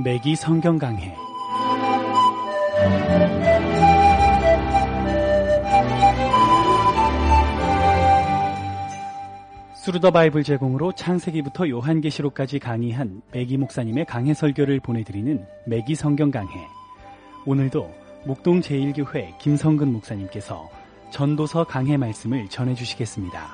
매기 성경 강해. 스루더 바이블 제공으로 창세기부터 요한계시록까지 강의한 매기 목사님의 강해 설교를 보내드리는 매기 성경 강해. 오늘도 목동 제1교회 김성근 목사님께서 전도서 강해 말씀을 전해주시겠습니다.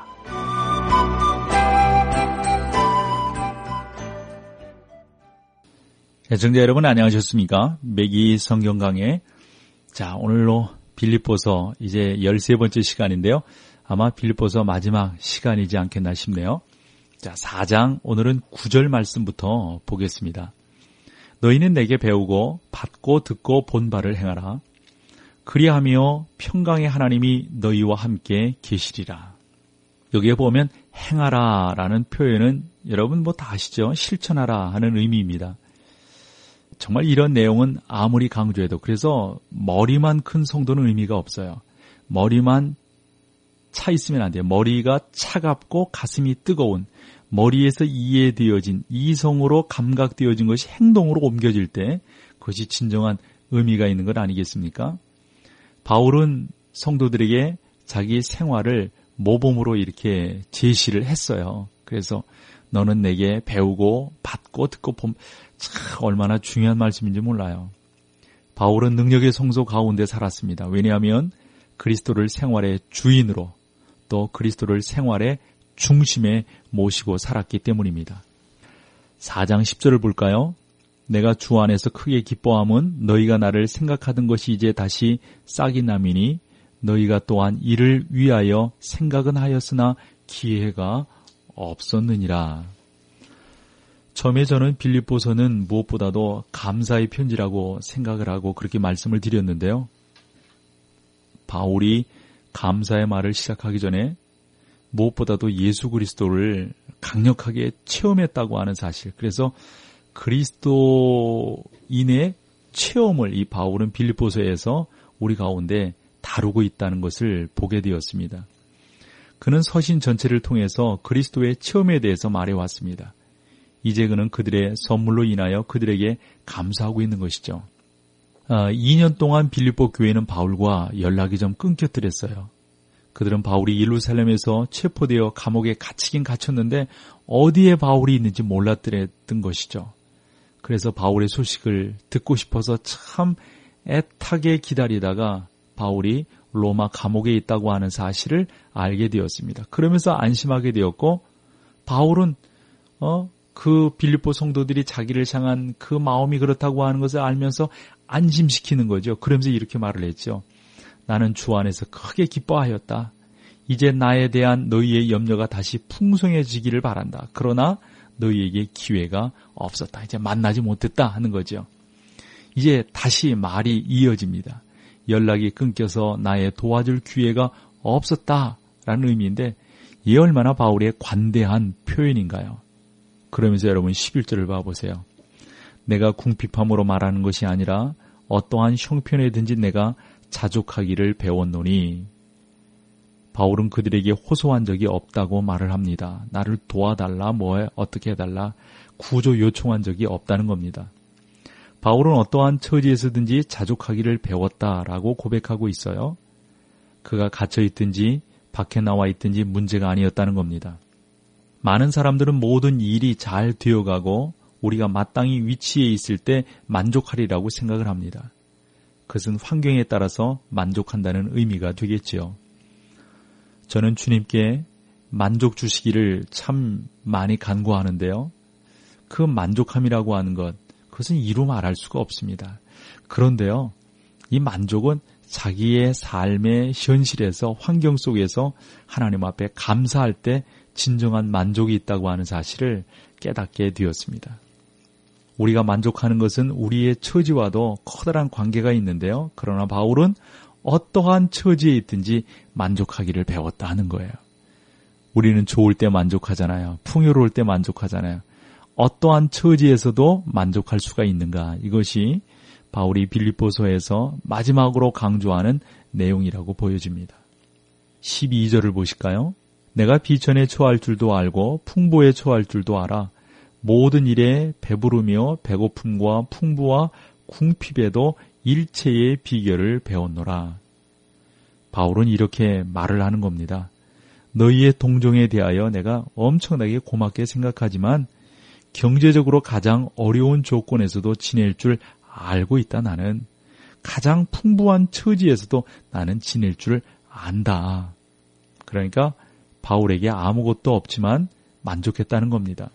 애청자 여러분 안녕하셨습니까? 매기 성경 강해. 자, 오늘로 빌립보서 이제 13번째 시간인데요. 아마 빌립보서 마지막 시간이지 않겠나 싶네요. 자, 4장 오늘은 9절 말씀부터 보겠습니다. 너희는 내게 배우고 받고 듣고 본 바를 행하라. 그리하며 평강의 하나님이 너희와 함께 계시리라. 여기에 보면 행하라 라는 표현은 여러분 뭐 다 아시죠? 실천하라 하는 의미입니다. 정말 이런 내용은 아무리 강조해도, 그래서 머리만 큰 성도는 의미가 없어요. 머리만 차 있으면 안 돼요. 머리가 차갑고 가슴이 뜨거운, 머리에서 이해되어진, 이성으로 감각되어진 것이 행동으로 옮겨질 때 그것이 진정한 의미가 있는 것 아니겠습니까? 바울은 성도들에게 자기 생활을 모범으로 이렇게 제시를 했어요. 그래서 너는 내게 배우고 받고 듣고 참 얼마나 중요한 말씀인지 몰라요. 바울은 능력의 성소 가운데 살았습니다. 왜냐하면 그리스도를 생활의 주인으로, 또 그리스도를 생활의 중심에 모시고 살았기 때문입니다. 4장 10절을 볼까요? 내가 주 안에서 크게 기뻐함은 너희가 나를 생각하던 것이 이제 다시 싹이 남이니 너희가 또한 이를 위하여 생각은 하였으나 기회가 없었느니라. 처음에 저는 빌립보서는 무엇보다도 감사의 편지라고 생각을 하고 그렇게 말씀을 드렸는데요. 바울이 감사의 말을 시작하기 전에 무엇보다도 예수 그리스도를 강력하게 체험했다고 하는 사실, 그래서 그리스도인의 체험을 이 바울은 빌립보서에서 우리 가운데 다루고 있다는 것을 보게 되었습니다. 그는 서신 전체를 통해서 그리스도의 체험에 대해서 말해왔습니다. 이제 그는 그들의 선물로 인하여 그들에게 감사하고 있는 것이죠. 2년 동안 빌립보 교회는 바울과 연락이 좀 끊겼더랬어요. 그들은 바울이 예루살렘에서 체포되어 감옥에 갇히긴 갇혔는데 어디에 바울이 있는지 몰랐던 것이죠. 그래서 바울의 소식을 듣고 싶어서 참 애타게 기다리다가 바울이 로마 감옥에 있다고 하는 사실을 알게 되었습니다. 그러면서 안심하게 되었고, 바울은 그 빌립보 성도들이 자기를 향한 그 마음이 그렇다고 하는 것을 알면서 안심시키는 거죠. 그러면서 이렇게 말을 했죠. 나는 주 안에서 크게 기뻐하였다. 이제 나에 대한 너희의 염려가 다시 풍성해지기를 바란다. 그러나 너희에게 기회가 없었다. 이제 만나지 못했다 하는 거죠. 이제 다시 말이 이어집니다. 연락이 끊겨서 나의 도와줄 기회가 없었다라는 의미인데, 이게 얼마나 바울의 관대한 표현인가요? 그러면서 여러분 11절을 봐보세요. 내가 궁핍함으로 말하는 것이 아니라 어떠한 형편에든지 내가 자족하기를 배웠노니. 바울은 그들에게 호소한 적이 없다고 말을 합니다. 나를 도와달라, 어떻게 해달라, 구조 요청한 적이 없다는 겁니다. 바울은 어떠한 처지에서든지 자족하기를 배웠다라고 고백하고 있어요. 그가 갇혀있든지 밖에 나와 있든지 문제가 아니었다는 겁니다. 많은 사람들은 모든 일이 잘 되어가고 우리가 마땅히 위치에 있을 때 만족하리라고 생각을 합니다. 그것은 환경에 따라서 만족한다는 의미가 되겠지요. 저는 주님께 만족 주시기를 참 많이 간구하는데요. 그 만족함이라고 하는 것, 그것은 이루 말할 수가 없습니다. 그런데요, 이 만족은 자기의 삶의 현실에서, 환경 속에서 하나님 앞에 감사할 때 진정한 만족이 있다고 하는 사실을 깨닫게 되었습니다. 우리가 만족하는 것은 우리의 처지와도 커다란 관계가 있는데요. 그러나 바울은 어떠한 처지에 있든지 만족하기를 배웠다 하는 거예요. 우리는 좋을 때 만족하잖아요. 풍요로울 때 만족하잖아요. 어떠한 처지에서도 만족할 수가 있는가? 이것이 바울이 빌립보서에서 마지막으로 강조하는 내용이라고 보여집니다. 12절을 보실까요? 내가 비천에 처할 줄도 알고 풍부에 처할 줄도 알아. 모든 일에 배부르며 배고픔과 풍부와 궁핍에도 일체의 비결을 배웠노라. 바울은 이렇게 말을 하는 겁니다. 너희의 동정에 대하여 내가 엄청나게 고맙게 생각하지만 경제적으로 가장 어려운 조건에서도 지낼 줄 알고 있다. 나는 가장 풍부한 처지에서도 나는 지낼 줄 안다. 그러니까 바울에게 아무것도 없지만 만족했다는 겁니다.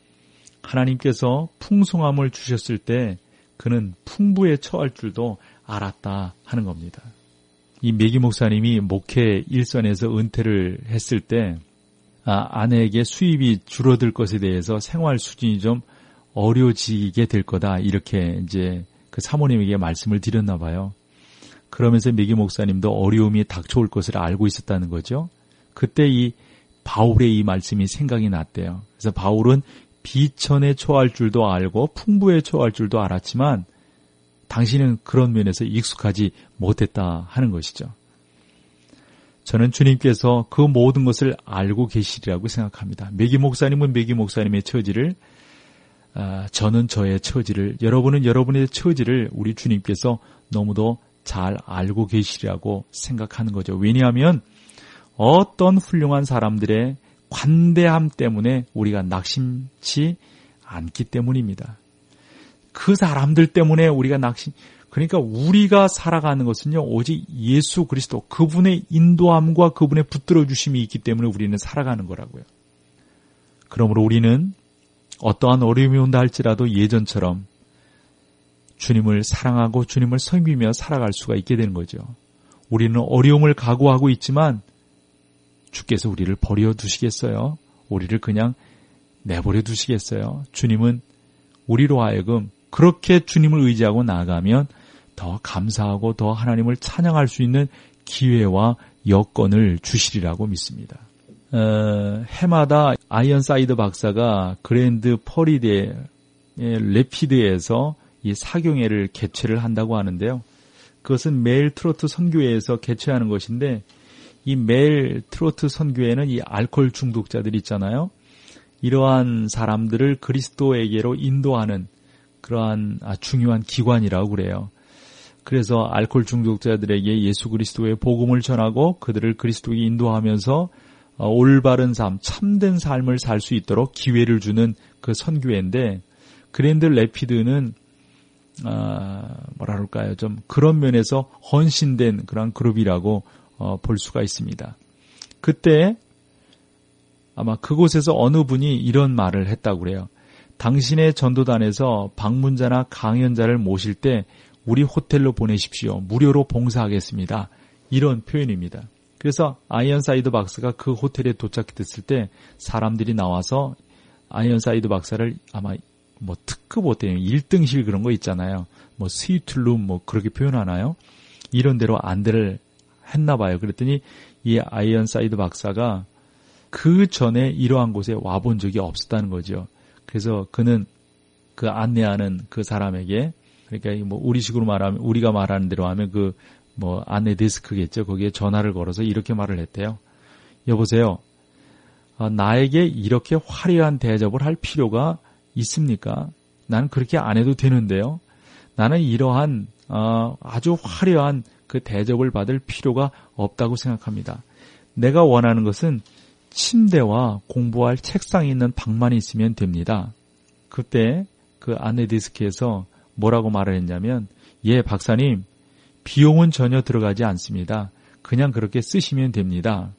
하나님께서 풍성함을 주셨을 때 그는 풍부에 처할 줄도 알았다 하는 겁니다. 이 매기 목사님이 목회 일선에서 은퇴를 했을 때 아내에게 수입이 줄어들 것에 대해서 생활 수준이 좀 어려워지게 될 거다 이렇게 이제 그 사모님에게 말씀을 드렸나 봐요. 그러면서 매기 목사님도 어려움이 닥쳐올 것을 알고 있었다는 거죠. 그때 이 바울의 이 말씀이 생각이 났대요. 그래서 바울은 비천에 처할 줄도 알고 풍부에 처할 줄도 알았지만 당신은 그런 면에서 익숙하지 못했다 하는 것이죠. 저는 주님께서 그 모든 것을 알고 계시리라고 생각합니다. 매기 목사님은 매기 목사님의 처지를, 저는 저의 처지를, 여러분은 여러분의 처지를 우리 주님께서 너무도 잘 알고 계시리라고 생각하는 거죠. 왜냐하면 어떤 훌륭한 사람들의 관대함 때문에 우리가 낙심치 않기 때문입니다. 그 사람들 때문에 우리가 그러니까 우리가 살아가는 것은요, 오직 예수 그리스도, 그분의 인도함과 그분의 붙들어 주심이 있기 때문에 우리는 살아가는 거라고요. 그러므로 우리는 어떠한 어려움이 온다 할지라도 예전처럼 주님을 사랑하고 주님을 섬기며 살아갈 수가 있게 되는 거죠. 우리는 어려움을 각오하고 있지만 주께서 우리를 버려 두시겠어요? 우리를 그냥 내버려 두시겠어요? 주님은 우리로 하여금 그렇게 주님을 의지하고 나아가면 더 감사하고 더 하나님을 찬양할 수 있는 기회와 여건을 주시리라고 믿습니다. 해마다 아이언사이드 박사가 그랜드 퍼리드의 레피드에서 이 사경회를 개최를 한다고 하는데요. 그것은 매일 트로트 선교회에서 개최하는 것인데 이 매일 트로트 선교회는 이 알코올 중독자들이 있잖아요. 이러한 사람들을 그리스도에게로 인도하는 그러한 중요한 기관이라고 그래요. 그래서 알코올 중독자들에게 예수 그리스도의 복음을 전하고 그들을 그리스도에 인도하면서 올바른 삶, 참된 삶을 살 수 있도록 기회를 주는 그 선교회인데 그랜드 레피드는 뭐라 그럴까요? 좀 그런 면에서 헌신된 그런 그룹이라고 볼 수가 있습니다. 그때 아마 그곳에서 어느 분이 이런 말을 했다고 그래요. 당신의 전도단에서 방문자나 강연자를 모실 때 우리 호텔로 보내십시오. 무료로 봉사하겠습니다. 이런 표현입니다. 그래서 아이언사이드 박사가 그 호텔에 도착했을 때 사람들이 나와서 아이언사이드 박사를 아마 뭐 특급 호텔, 1등실 그런 거 있잖아요. 뭐 스위트룸 뭐 그렇게 표현하나요? 이런 데로 안대를 했나 봐요. 그랬더니 이 아이언사이드 박사가 그 전에 이러한 곳에 와본 적이 없었다는 거죠. 그래서 그는 그 안내하는 그 사람에게, 그러니까 뭐 우리식으로 말하면, 우리가 말하는 대로 하면 그 뭐 안내 데스크겠죠. 거기에 전화를 걸어서 이렇게 말을 했대요. 여보세요. 나에게 이렇게 화려한 대접을 할 필요가 있습니까? 나는 그렇게 안 해도 되는데요. 나는 이러한 아주 화려한 그 대접을 받을 필요가 없다고 생각합니다. 내가 원하는 것은 침대와 공부할 책상이 있는 방만 있으면 됩니다. 그때 그 안내 데스크에서 뭐라고 말을 했냐면, 예, 박사님, 비용은 전혀 들어가지 않습니다. 그냥 그렇게 쓰시면 됩니다.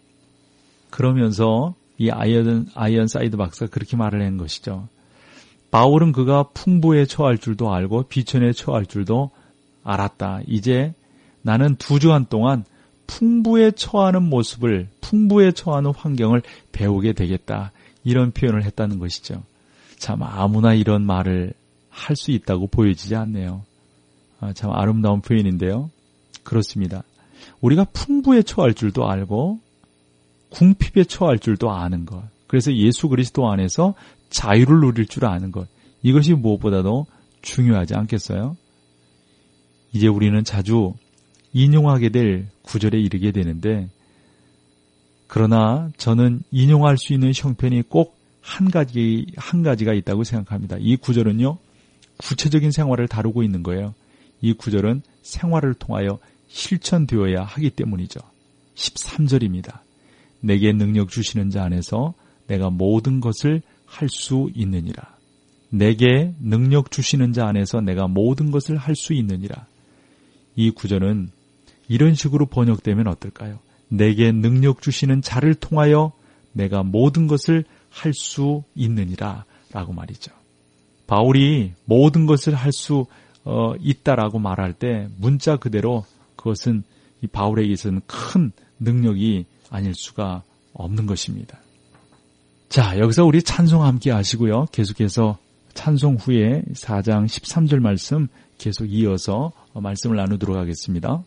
그러면서 이 아이언사이드 박사가 그렇게 말을 한 것이죠. 바울은 그가 풍부에 처할 줄도 알고 비천에 처할 줄도 알았다. 이제 나는 2주간 동안 풍부에 처하는 모습을, 풍부에 처하는 환경을 배우게 되겠다. 이런 표현을 했다는 것이죠. 참 아무나 이런 말을 할 수 있다고 보여지지 않네요. 참 아름다운 표현인데요. 그렇습니다. 우리가 풍부에 처할 줄도 알고 궁핍에 처할 줄도 아는 것. 그래서 예수 그리스도 안에서 자유를 누릴 줄 아는 것. 이것이 무엇보다도 중요하지 않겠어요? 이제 우리는 자주 인용하게 될 구절에 이르게 되는데, 그러나 저는 인용할 수 있는 형편이 꼭 한 가지가 있다고 생각합니다. 이 구절은요, 구체적인 생활을 다루고 있는 거예요. 이 구절은 생활을 통하여 실천되어야 하기 때문이죠. 13절입니다. 내게 능력 주시는 자 안에서 내가 모든 것을 할 수 있느니라. 내게 능력 주시는 자 안에서 내가 모든 것을 할 수 있느니라. 이 구절은 이런 식으로 번역되면 어떨까요? 내게 능력 주시는 자를 통하여 내가 모든 것을 할 수 있느니라 라고 말이죠. 바울이 모든 것을 할 수 있다라고 말할 때 문자 그대로 그것은 이 바울에게 있어서는 큰 능력이 아닐 수가 없는 것입니다. 자, 여기서 우리 찬송 함께 하시고요. 계속해서 찬송 후에 4장 13절 말씀 계속 이어서 말씀을 나누도록 하겠습니다.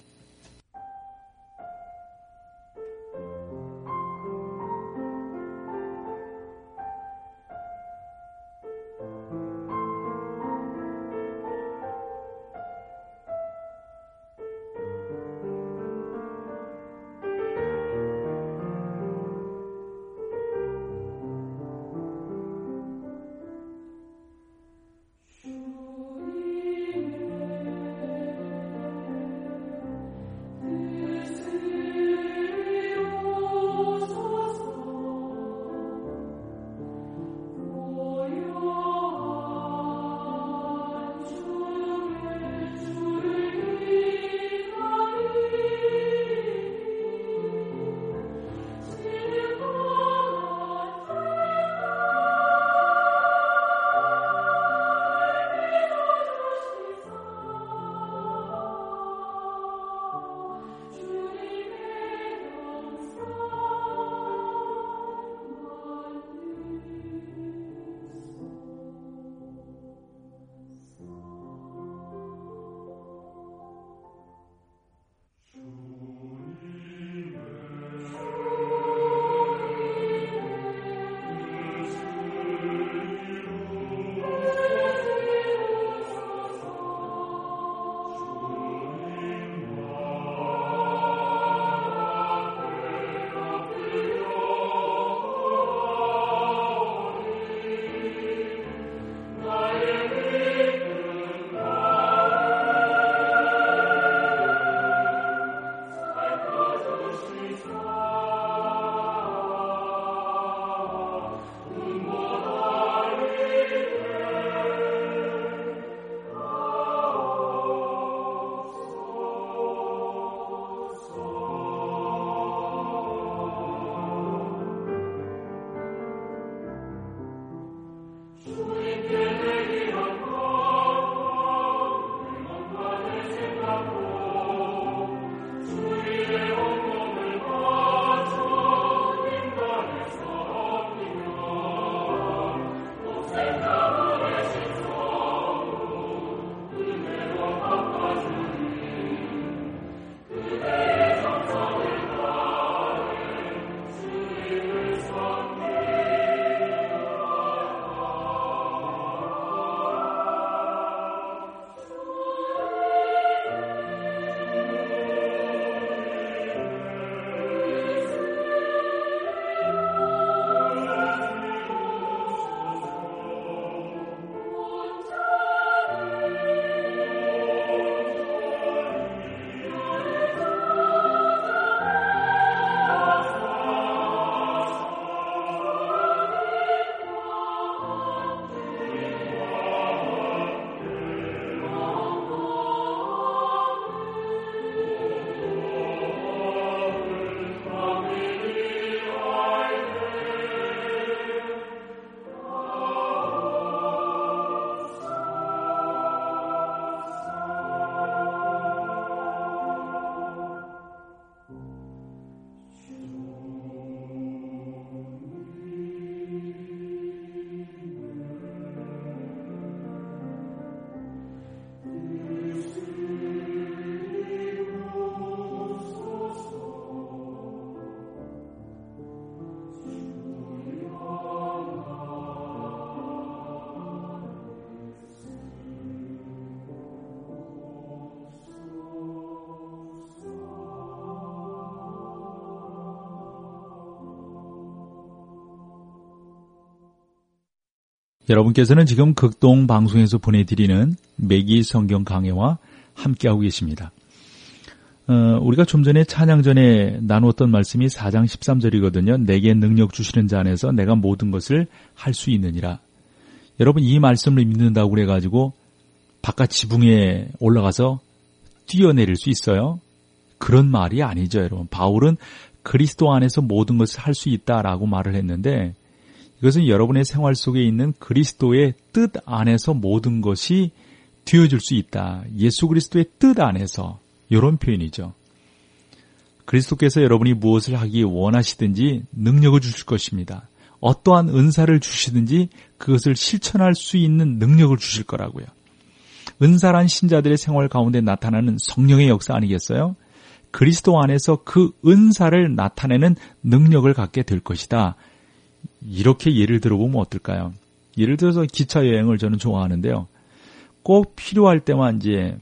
여러분께서는 지금 극동 방송에서 보내드리는 매기 성경 강해와 함께하고 계십니다. 우리가 좀 전에 찬양 전에 나누었던 말씀이 4장 13절이거든요. 내게 능력 주시는 자 안에서 내가 모든 것을 할 수 있느니라. 여러분 이 말씀을 믿는다고 그래가지고 바깥 지붕에 올라가서 뛰어내릴 수 있어요? 그런 말이 아니죠, 여러분. 바울은 그리스도 안에서 모든 것을 할 수 있다라고 말을 했는데 이것은 여러분의 생활 속에 있는 그리스도의 뜻 안에서 모든 것이 되어질 수 있다. 예수 그리스도의 뜻 안에서 이런 표현이죠. 그리스도께서 여러분이 무엇을 하기 원하시든지 능력을 주실 것입니다. 어떠한 은사를 주시든지 그것을 실천할 수 있는 능력을 주실 거라고요. 은사란 신자들의 생활 가운데 나타나는 성령의 역사 아니겠어요? 그리스도 안에서 그 은사를 나타내는 능력을 갖게 될 것이다. 이렇게 예를 들어보면 어떨까요? 예를 들어서 기차 여행을 저는 좋아하는데요. 꼭 필요할 때만 이제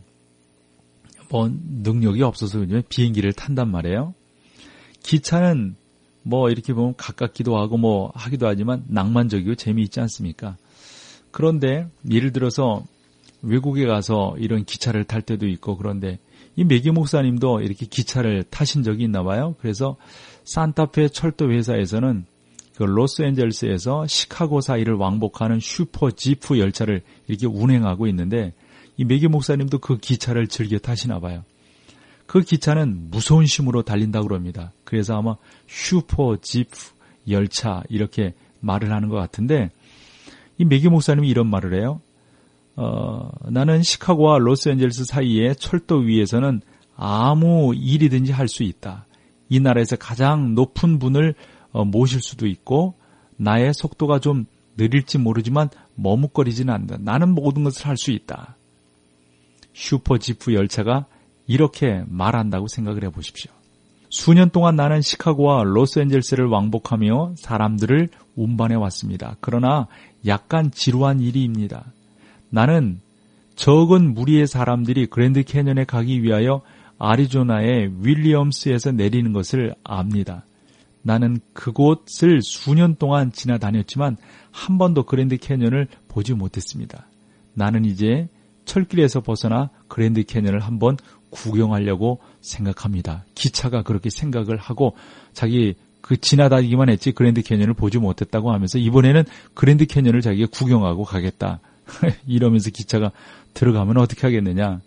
능력이 없어서 비행기를 탄단 말이에요. 기차는 이렇게 보면 가깝기도 하고 하기도 하지만 낭만적이고 재미있지 않습니까? 그런데 예를 들어서 외국에 가서 이런 기차를 탈 때도 있고 그런데 이 매기 목사님도 이렇게 기차를 타신 적이 있나 봐요. 그래서 산타페 철도 회사에서는 그 로스앤젤레스에서 시카고 사이를 왕복하는 슈퍼 지프 열차를 이렇게 운행하고 있는데 이 매기 목사님도 그 기차를 즐겨 타시나 봐요. 그 기차는 무서운 힘으로 달린다고 그럽니다. 그래서 아마 슈퍼 지프 열차 이렇게 말을 하는 것 같은데 이 매기 목사님이 이런 말을 해요. 나는 시카고와 로스앤젤레스 사이의 철도 위에서는 아무 일이든지 할 수 있다. 이 나라에서 가장 높은 분을 모실 수도 있고 나의 속도가 좀 느릴지 모르지만 머뭇거리지는 않는다. 나는 모든 것을 할 수 있다. 슈퍼지프 열차가 이렇게 말한다고 생각을 해보십시오. 수년 동안 나는 시카고와 로스앤젤레스를 왕복하며 사람들을 운반해 왔습니다. 그러나 약간 지루한 일입니다. 나는 적은 무리의 사람들이 그랜드 캐년에 가기 위하여 아리조나의 윌리엄스에서 내리는 것을 압니다. 나는 그곳을 수년 동안 지나다녔지만 한 번도 그랜드 캐년을 보지 못했습니다. 나는 이제 철길에서 벗어나 그랜드 캐년을 한번 구경하려고 생각합니다. 기차가 그렇게 생각을 하고 자기 지나다니기만 했지 그랜드 캐년을 보지 못했다고 하면서 이번에는 그랜드 캐년을 자기가 구경하고 가겠다. 이러면서 기차가 들어가면 어떻게 하겠느냐.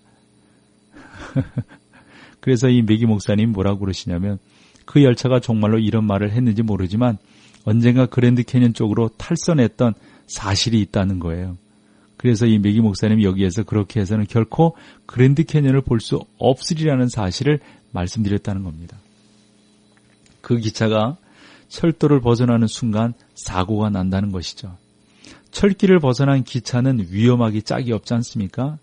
그래서 이 매기 목사님 뭐라고 그러시냐면 그 열차가 정말로 이런 말을 했는지 모르지만 언젠가 그랜드 캐년 쪽으로 탈선했던 사실이 있다는 거예요. 그래서 이 매기 목사님 여기에서 그렇게 해서는 결코 그랜드 캐년을 볼 수 없으리라는 사실을 말씀드렸다는 겁니다. 그 기차가 철도를 벗어나는 순간 사고가 난다는 것이죠. 철길을 벗어난 기차는 위험하기 짝이 없지 않습니까?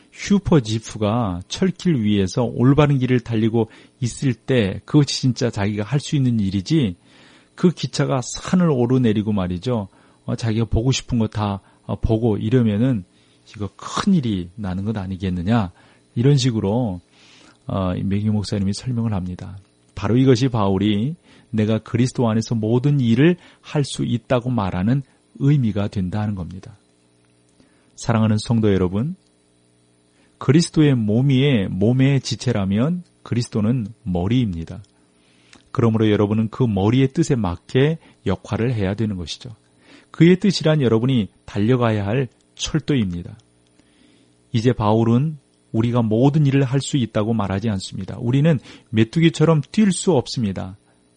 슈퍼지프가 철길 위에서 올바른 길을 달리고 있을 때 그것이 진짜 자기가 할 수 있는 일이지 그 기차가 산을 오르내리고 말이죠. 자기가 보고 싶은 거 다 보고 이러면은 이거 큰일이 나는 것 아니겠느냐. 이런 식으로 매기 목사님이 설명을 합니다. 바로 이것이 바울이 내가 그리스도 안에서 모든 일을 할 수 있다고 말하는 의미가 된다는 겁니다. 사랑하는 성도 여러분, 그리스도의 몸의 지체라면 그리스도는 머리입니다. 그러므로 여러분은 그 머리의 뜻에 맞게 역할을 해야 되는 것이죠. 그의 뜻이란 여러분이 달려가야 할 철도입니다. 이제 바울은 우리가 모든 일을 할 수 있다고 말하지 않습니다. 우리는 메뚜기처럼 뛸 수 없습니다.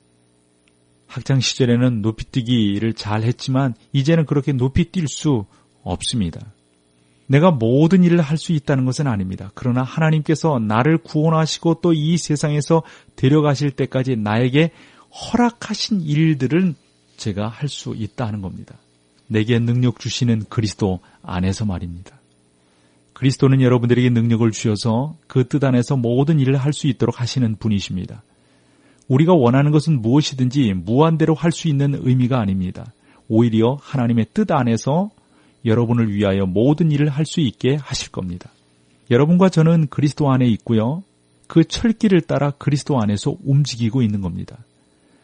학창 시절에는 높이뛰기를 잘 했지만 이제는 그렇게 높이 뛸 수 없습니다. 내가 모든 일을 할 수 있다는 것은 아닙니다. 그러나 하나님께서 나를 구원하시고 또 이 세상에서 데려가실 때까지 나에게 허락하신 일들은 제가 할 수 있다는 겁니다. 내게 능력 주시는 그리스도 안에서 말입니다. 그리스도는 여러분들에게 능력을 주셔서 그 뜻 안에서 모든 일을 할 수 있도록 하시는 분이십니다. 우리가 원하는 것은 무엇이든지 무한대로 할 수 있는 의미가 아닙니다. 오히려 하나님의 뜻 안에서 여러분을 위하여 모든 일을 할 수 있게 하실 겁니다. 여러분과 저는 그리스도 안에 있고요. 그 철길을 따라 그리스도 안에서 움직이고 있는 겁니다.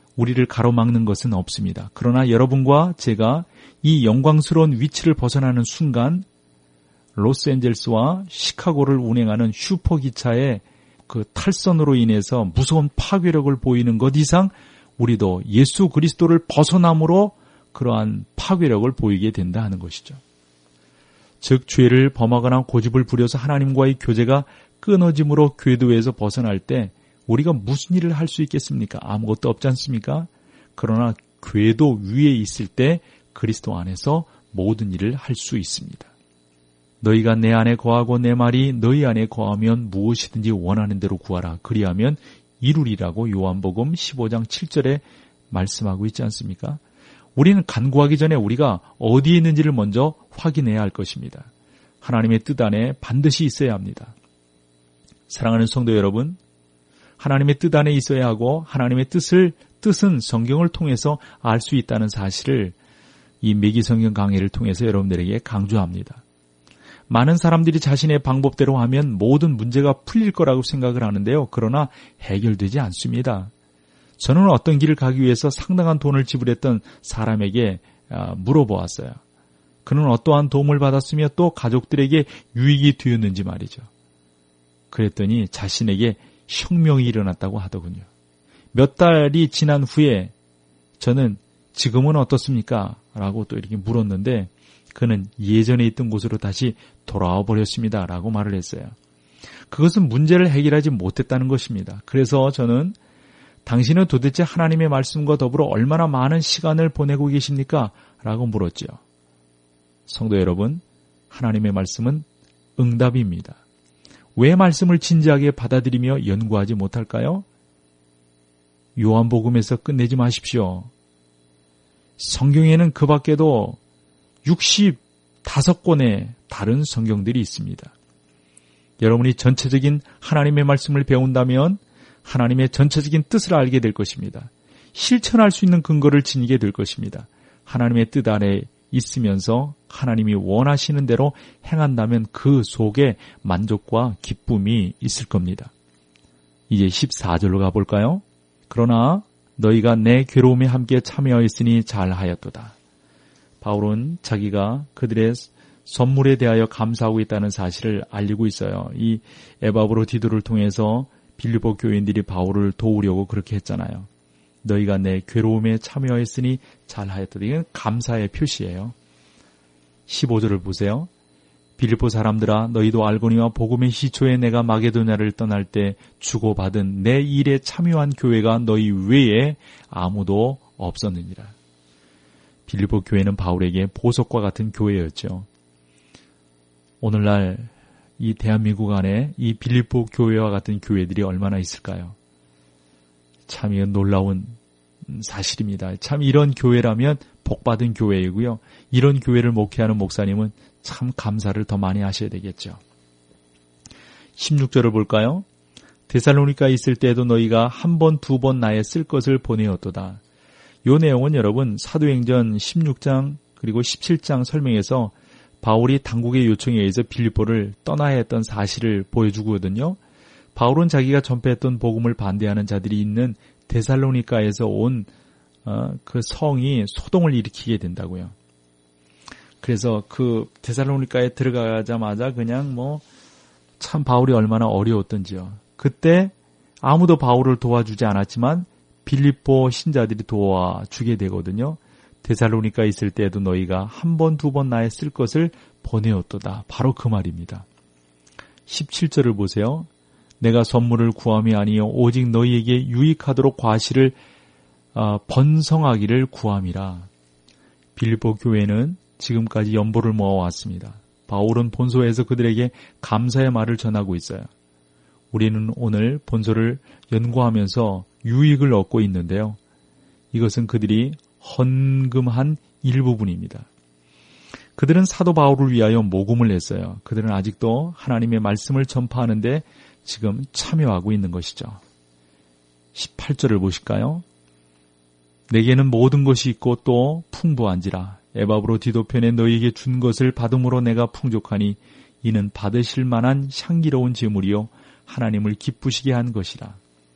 우리를 가로막는 것은 없습니다. 그러나 여러분과 제가 이 영광스러운 위치를 벗어나는 순간 로스앤젤레스와 시카고를 운행하는 슈퍼기차의 그 탈선으로 인해서 무서운 파괴력을 보이는 것 이상 우리도 예수 그리스도를 벗어남으로 그러한 파괴력을 보이게 된다 하는 것이죠. 즉 죄를 범하거나 고집을 부려서 하나님과의 교제가 끊어짐으로 궤도에서 벗어날 때 우리가 무슨 일을 할 수 있겠습니까? 아무것도 없지 않습니까? 그러나 궤도 위에 있을 때 그리스도 안에서 모든 일을 할 수 있습니다. 너희가 내 안에 거하고 내 말이 너희 안에 거하면 무엇이든지 원하는 대로 구하라. 그리하면 이루리라고 요한복음 15장 7절에 말씀하고 있지 않습니까? 우리는 간구하기 전에 우리가 어디에 있는지를 먼저 확인해야 할 것입니다. 하나님의 뜻 안에 반드시 있어야 합니다. 사랑하는 성도 여러분, 하나님의 뜻 안에 있어야 하고 하나님의 뜻은 성경을 통해서 알 수 있다는 사실을 이 매기성경 강해를 통해서 여러분들에게 강조합니다. 많은 사람들이 자신의 방법대로 하면 모든 문제가 풀릴 거라고 생각을 하는데요. 그러나 해결되지 않습니다. 저는 어떤 길을 가기 위해서 상당한 돈을 지불했던 사람에게 물어보았어요. 그는 어떠한 도움을 받았으며 또 가족들에게 유익이 되었는지 말이죠. 그랬더니 자신에게 혁명이 일어났다고 하더군요. 몇 달이 지난 후에 저는 지금은 어떻습니까? 라고 또 이렇게 물었는데 그는 예전에 있던 곳으로 다시 돌아와 버렸습니다. 라고 말을 했어요. 그것은 문제를 해결하지 못했다는 것입니다. 그래서 저는 당신은 도대체 하나님의 말씀과 더불어 얼마나 많은 시간을 보내고 계십니까? 라고 물었죠. 성도 여러분, 하나님의 말씀은 응답입니다. 왜 말씀을 진지하게 받아들이며 연구하지 못할까요? 요한복음에서 끝내지 마십시오. 성경에는 그 밖에도 65권의 다른 성경들이 있습니다. 여러분이 전체적인 하나님의 말씀을 배운다면 하나님의 전체적인 뜻을 알게 될 것입니다. 실천할 수 있는 근거를 지니게 될 것입니다. 하나님의 뜻 안에 있으면서 하나님이 원하시는 대로 행한다면 그 속에 만족과 기쁨이 있을 겁니다. 이제 14절로 가볼까요? 그러나 너희가 내 괴로움에 함께 참여하였으니 잘하였도다. 바울은 자기가 그들의 선물에 대하여 감사하고 있다는 사실을 알리고 있어요. 이 에바브로디도를 통해서 빌립보 교인들이 바울을 도우려고 그렇게 했잖아요. 너희가 내 괴로움에 참여했으니 잘하였다. 이건 감사의 표시예요. 15절을 보세요. 빌립보 사람들아 너희도 알거니와 복음의 시초에 내가 마게도냐를 떠날 때 주고받은 내 일에 참여한 교회가 너희 외에 아무도 없었느니라. 빌립보 교회는 바울에게 보석과 같은 교회였죠. 오늘날 이 대한민국 안에 이 빌립보 교회와 같은 교회들이 얼마나 있을까요? 참 이건 놀라운 사실입니다. 참 이런 교회라면 복받은 교회이고요. 이런 교회를 목회하는 목사님은 참 감사를 더 많이 하셔야 되겠죠. 16절을 볼까요? 데살로니가에 있을 때에도 너희가 한 번, 두 번 나의 쓸 것을 보내었도다. 이 내용은 여러분 사도행전 16장 그리고 17장 설명에서 바울이 당국의 요청에 의해서 빌립보를 떠나야 했던 사실을 보여주거든요. 바울은 자기가 전폐했던 복음을 반대하는 자들이 있는 데살로니가에서 온 그 성이 소동을 일으키게 된다고요. 그래서 그 데살로니가에 들어가자마자 그냥 참 바울이 얼마나 어려웠던지요. 그때 아무도 바울을 도와주지 않았지만 빌립보 신자들이 도와주게 되거든요. 데살로니가에 있을 때에도 너희가 한 번, 두 번 나의 쓸 것을 보내었도다. 바로 그 말입니다. 17절을 보세요. 내가 선물을 구함이 아니요 오직 너희에게 유익하도록 과실을 번성하기를 구함이라. 빌립보 교회는 지금까지 연보를 모아왔습니다. 바울은 본소에서 그들에게 감사의 말을 전하고 있어요. 우리는 오늘 본소를 연구하면서 유익을 얻고 있는데요. 이것은 그들이 헌금한 일부분입니다. 그들은 사도 바울을 위하여 모금을 했어요. 그들은 아직도 하나님의 말씀을 전파하는데 지금 참여하고 있는 것이죠. 18절을 보실까요? 내게는 모든 것이 있고 또 풍부한지라. 에바브로디도 편에 너희에게 준 것을 받음으로 내가 풍족하니 이는 받으실 만한 향기로운 제물이요 하나님을 기쁘시게 한 것이라.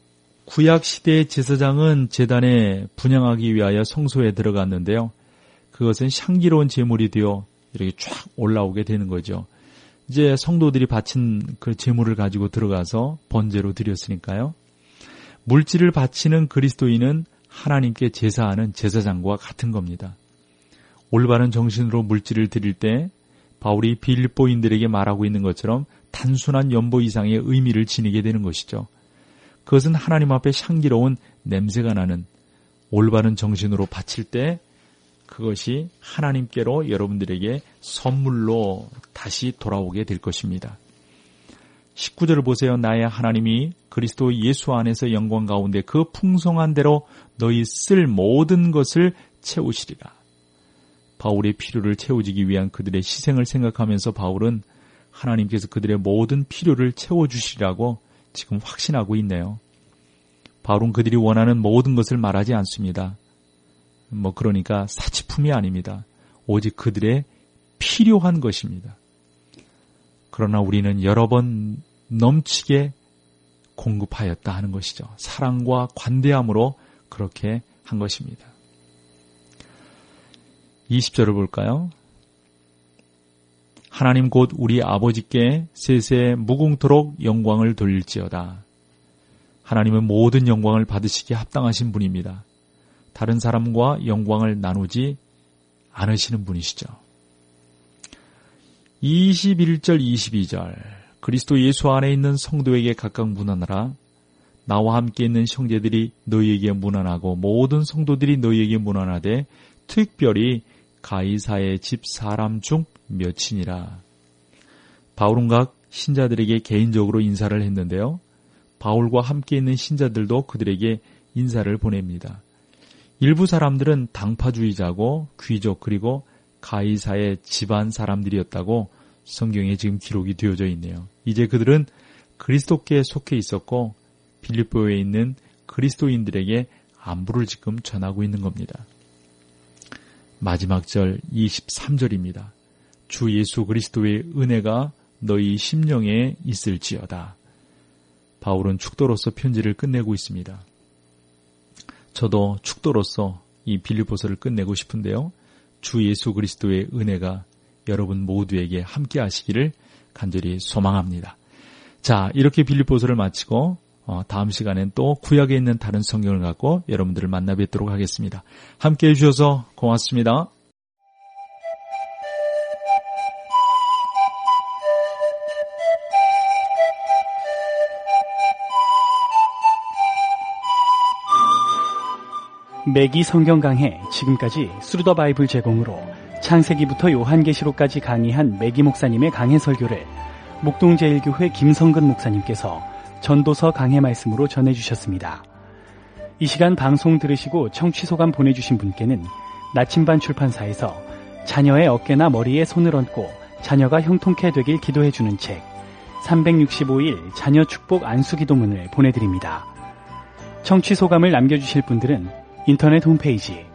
구약 시대의 제사장은 제단에 분향하기 위하여 성소에 들어갔는데요. 그것은 향기로운 제물이 되어 이렇게 쫙 올라오게 되는 거죠. 이제 성도들이 바친 그 제물을 가지고 들어가서 번제로 드렸으니까요. 물질을 바치는 그리스도인은 하나님께 제사하는 제사장과 같은 겁니다. 올바른 정신으로 물질을 드릴 때 바울이 빌립보인들에게 말하고 있는 것처럼 단순한 연보 이상의 의미를 지니게 되는 것이죠. 그것은 하나님 앞에 향기로운 냄새가 나는 올바른 정신으로 바칠 때 그것이 하나님께로 여러분들에게 선물로 다시 돌아오게 될 것입니다. 19절을 보세요. 나의 하나님이 그리스도 예수 안에서 영광 가운데 그 풍성한 대로 너희 쓸 모든 것을 채우시리라. 바울의 필요를 채워지기 위한 그들의 희생을 생각하면서 바울은 하나님께서 그들의 모든 필요를 채워주시라고 지금 확신하고 있네요. 바울은 그들이 원하는 모든 것을 말하지 않습니다. 그러니까 사치품이 아닙니다. 오직 그들의 필요한 것입니다. 그러나 우리는 여러 번 넘치게 공급하였다 하는 것이죠. 사랑과 관대함으로 그렇게 한 것입니다. 20절을 볼까요? 하나님 곧 우리 아버지께 세세 무궁토록 영광을 돌릴지어다. 하나님은 모든 영광을 받으시기에 합당하신 분입니다. 다른 사람과 영광을 나누지 않으시는 분이시죠. 21절, 22절 그리스도 예수 안에 있는 성도에게 각각 문안하라. 나와 함께 있는 형제들이 너희에게 문안하고 모든 성도들이 너희에게 문안하되 특별히 가이사의 집 사람 중 몇이니라. 바울은 각 신자들에게 개인적으로 인사를 했는데요. 바울과 함께 있는 신자들도 그들에게 인사를 보냅니다. 일부 사람들은 당파주의자고 귀족 그리고 가이사의 집안 사람들이었다고 성경에 지금 기록이 되어져 있네요. 이제 그들은 그리스도께 속해 있었고 빌립보에 있는 그리스도인들에게 안부를 지금 전하고 있는 겁니다. 마지막 절 23절입니다. 주 예수 그리스도의 은혜가 너희 심령에 있을지어다. 바울은 축도로서 편지를 끝내고 있습니다. 저도 축도로서 이 빌립보서를 끝내고 싶은데요. 주 예수 그리스도의 은혜가 여러분 모두에게 함께 하시기를 간절히 소망합니다. 자, 이렇게 빌립보서를 마치고 다음 시간엔 또 구약에 있는 다른 성경을 갖고 여러분들을 만나 뵙도록 하겠습니다. 함께 해주셔서 고맙습니다. 매기 성경 강해 지금까지 스루더 바이블 제공으로 창세기부터 요한계시록까지 강의한 매기 목사님의 강해 설교를 목동제일교회 김성근 목사님께서 전도서 강해 말씀으로 전해주셨습니다. 이 시간 방송 들으시고 청취 소감 보내주신 분께는 나침반 출판사에서 자녀의 어깨나 머리에 손을 얹고 자녀가 형통케 되길 기도해주는 책 365일 자녀 축복 안수기도문을 보내드립니다. 청취 소감을 남겨주실 분들은 인터넷 홈페이지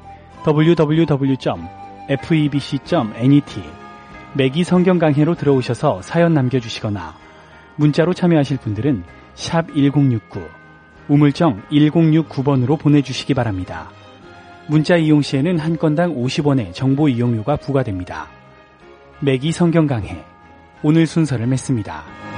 www.febc.net 매기 성경 강해로 들어오셔서 사연 남겨주시거나 문자로 참여하실 분들은 샵 1069 우물정 1069번으로 보내주시기 바랍니다. 문자 이용 시에는 한 건당 50원의 정보 이용료가 부과됩니다. 매기 성경 강해 오늘 순서를 맺습니다.